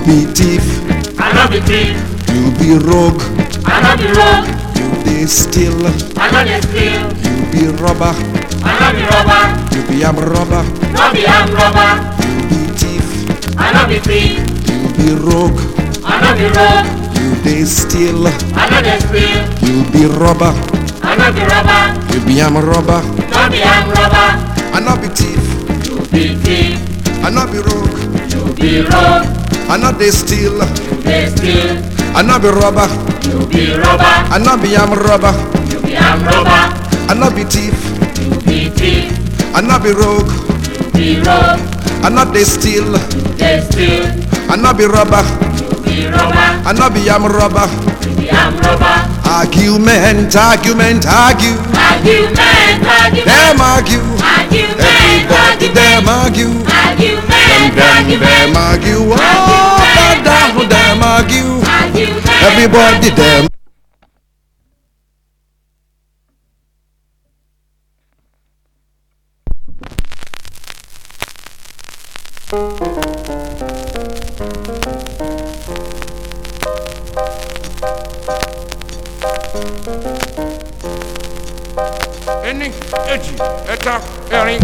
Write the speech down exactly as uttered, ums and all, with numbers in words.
be thief, I no be thief, you be rogue, I no be rogue, you be steal, I no dey steal, you be robber, I no be robber, you be arm robber, no be armed robber, you be thief, I no be thief, you be rogue, I no be rogue, you dey steal, I no dey steal, you be robber, I no be robber, you be arm robber, no be armed robber, I no be thief, you be thief, I no be rogue, you be rogue, I no dey steal, you dey steal, I no be robber, you be robber, I no be arm robber, you be armed robber, I no be thief, you be thief, I no be rogue, you be rogue, I no dey steal, you dey steal, I no be robber, you be robber, I no be arm robber. you be armed robber. Argument, argument, argue. Argument, argument, Them argue. argument, Everybody them argue. argument, Them, them, them argue. Oh, God, down, them argue. argument. Everybody them. Eni, eji, eta, erin.